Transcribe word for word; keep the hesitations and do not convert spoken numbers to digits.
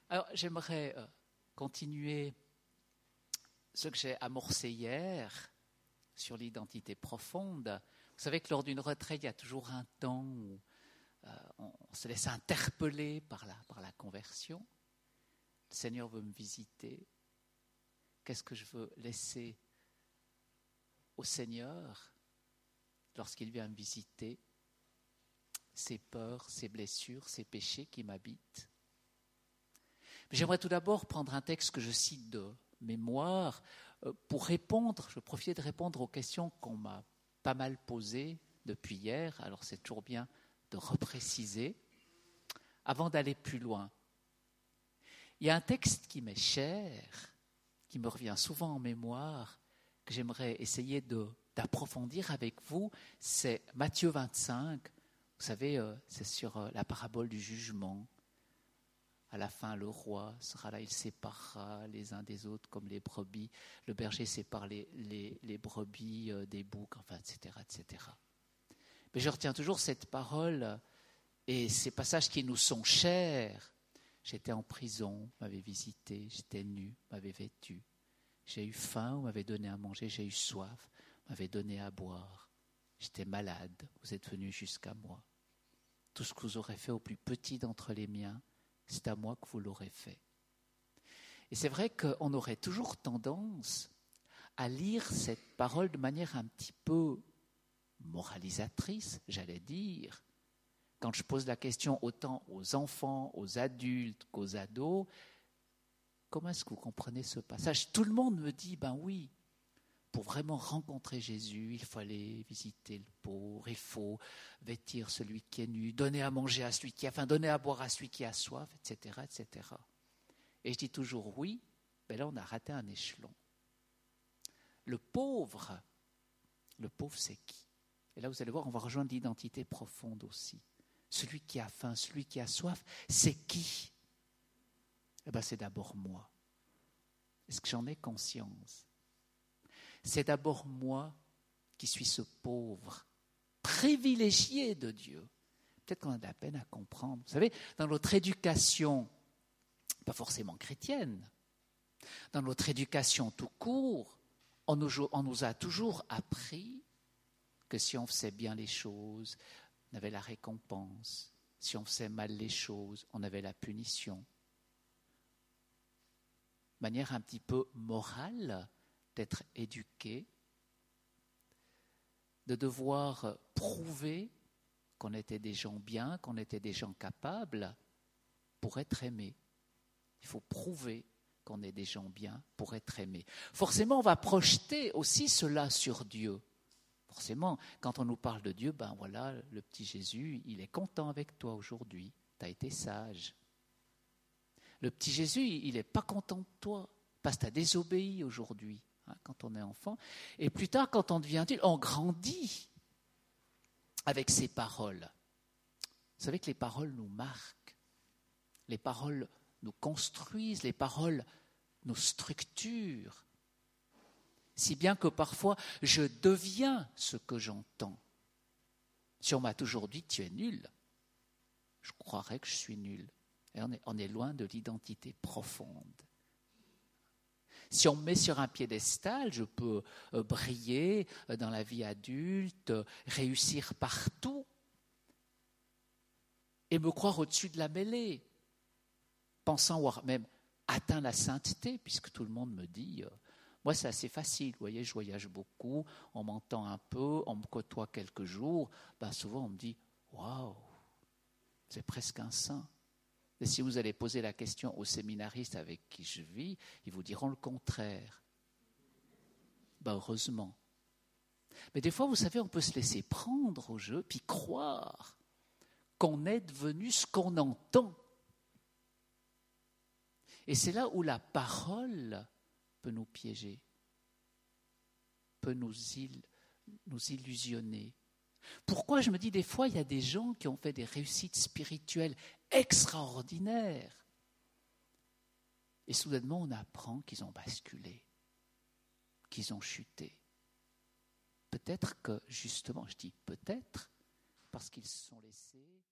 Alors, j'aimerais euh, continuer ce que j'ai amorcé hier sur l'identité profonde. Vous savez que lors d'une retraite, il y a toujours un temps où euh, on, on se laisse interpeller par la, par la conversion. Le Seigneur veut me visiter. Qu'est-ce que je veux laisser au Seigneur lorsqu'il vient me visiter? Ses peurs, ses blessures, ses péchés qui m'habitent. Mais j'aimerais tout d'abord prendre un texte que je cite de mémoire euh, pour répondre, je profite de répondre aux questions qu'on m'a pas mal posées depuis hier. Alors c'est toujours bien de repréciser avant d'aller plus loin. Il y a un texte qui m'est cher, qui me revient souvent en mémoire, que j'aimerais essayer de, d'approfondir avec vous. C'est Matthieu vingt-cinq. Vous savez, euh, c'est sur euh, la parabole du jugement. À la fin, le roi sera là, il séparera les uns des autres comme les brebis. Le berger sépare les, les, les brebis euh, des boucs, enfin, et cetera, et cetera. Mais je retiens toujours cette parole et ces passages qui nous sont chers. J'étais en prison, vous m'avez visité, j'étais nu, vous m'avez vêtu. J'ai eu faim, vous m'avez donné à manger, j'ai eu soif, vous m'avez donné à boire. J'étais malade, vous êtes venu jusqu'à moi. Tout ce que vous aurez fait au plus petit d'entre les miens, c'est à moi que vous l'aurez fait. Et c'est vrai qu'on aurait toujours tendance à lire cette parole de manière un petit peu moralisatrice, j'allais dire. Quand je pose la question autant aux enfants, aux adultes qu'aux ados, comment est-ce que vous comprenez ce passage? Tout le monde me dit, ben oui, pour vraiment rencontrer Jésus, il faut aller visiter le pauvre, il faut vêtir celui qui est nu, donner à manger à celui qui a faim, donner à boire à celui qui a soif, et cetera, et cetera. Et je dis toujours oui, mais là on a raté un échelon. Le pauvre, le pauvre c'est qui? Et là vous allez voir, on va rejoindre l'identité profonde aussi. Celui qui a faim, celui qui a soif, c'est qui? Eh bien c'est d'abord moi. Est-ce que j'en ai conscience? C'est d'abord moi qui suis ce pauvre, privilégié de Dieu. Peut-être qu'on a de la peine à comprendre. Vous savez, dans notre éducation, pas forcément chrétienne, dans notre éducation tout court, on nous, on nous a toujours appris que si on faisait bien les choses, on avait la récompense. Si on faisait mal les choses, on avait la punition. De manière un petit peu morale, d'être éduqué, de devoir prouver qu'on était des gens bien, qu'on était des gens capables pour être aimés. Il faut prouver qu'on est des gens bien pour être aimés. Forcément, on va projeter aussi cela sur Dieu. Forcément, quand on nous parle de Dieu, ben voilà, le petit Jésus, il est content avec toi aujourd'hui. Tu as été sage. Le petit Jésus, il n'est pas content de toi parce que tu as désobéi aujourd'hui. Quand on est enfant, et plus tard, quand on devient adulte, on grandit avec ces paroles. Vous savez que les paroles nous marquent, les paroles nous construisent, les paroles nous structurent, si bien que parfois je deviens ce que j'entends. Si on m'a toujours dit « tu es nul », je croirais que je suis nul. Et on est, on est loin de l'identité profonde. Si on me met sur un piédestal, je peux euh, briller euh, dans la vie adulte, euh, réussir partout et me croire au-dessus de la mêlée, pensant avoir même atteint la sainteté, puisque tout le monde me dit, euh, moi c'est assez facile, vous voyez, je voyage beaucoup, on m'entend un peu, on me côtoie quelques jours, ben souvent on me dit, waouh, c'est presque un saint. Et si vous allez poser la question aux séminaristes avec qui je vis, ils vous diront le contraire. Ben heureusement. Mais des fois, vous savez, on peut se laisser prendre au jeu, puis croire qu'on est devenu ce qu'on entend. Et c'est là où la parole peut nous piéger, peut nous, il, nous illusionner. Pourquoi je me dis des fois, il y a des gens qui ont fait des réussites spirituelles extraordinaires. Et soudainement, on apprend qu'ils ont basculé, qu'ils ont chuté. Peut-être que, justement, je dis peut-être, parce qu'ils se sont laissés